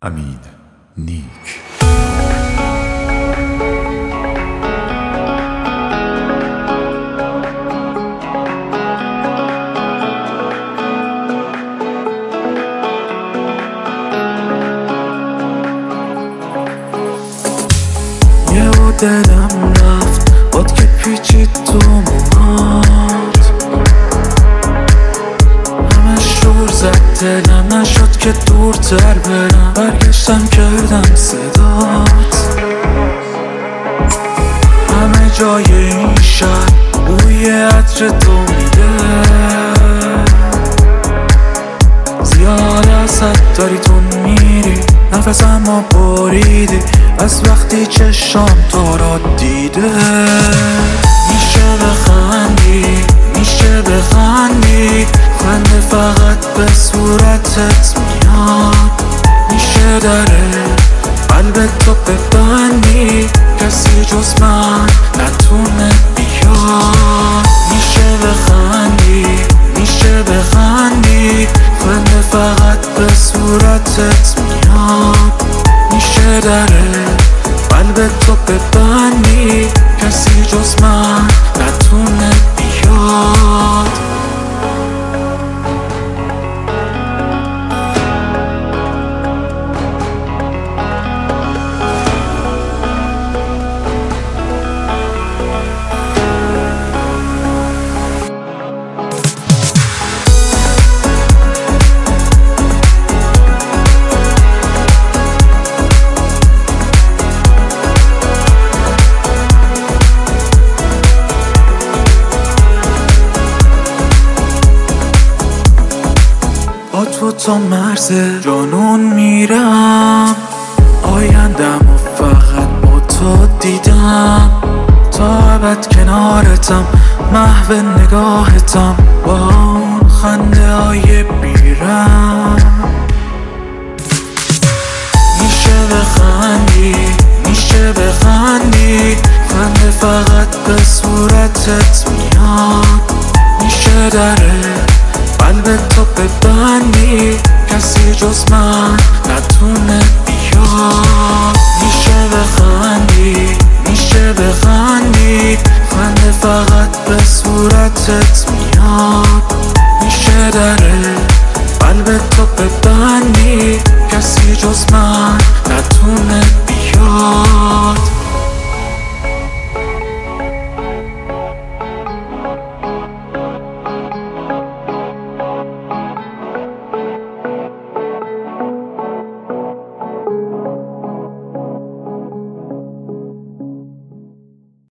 امین نیک. یهو دلم رفت باد که پیچید تو موهات، همه شور زد دلم، نشد که دورتر برم، برگشتم کردم صدات. همه جای این شهر بوی عطر تو میده، زیاد ازت داری تو میری، نفسم رو بریدی از وقتی چشام تو را دیده. میشه بخندی، میشه بخندی، خنده فقط به صورتت میاد. میشه دره قلب تو ببندی، کسی جز من نتونه بیاد. میشه بخندی، میشه بخندی، خنده فقط به صورتت میاد. میشه دره قلب تو ببندی، کسی جز من نتونه بیاد. با تو تا مرز جانون میرم، آیندم و فقط با تو دیدم. تا ابد کنارتم، محو نگاهتم، با اون خنده های بیرم. میشه بخندی، میشه بخندی، خنده فقط به صورتت میاد. میشه دره قلب تو ببندی، کسی جز من نتونه بیاد. میشه بخندی، میشه بخندی، خنده فقط به صورتت میاد. میشه دره قلب تو ببندی، کسی جز من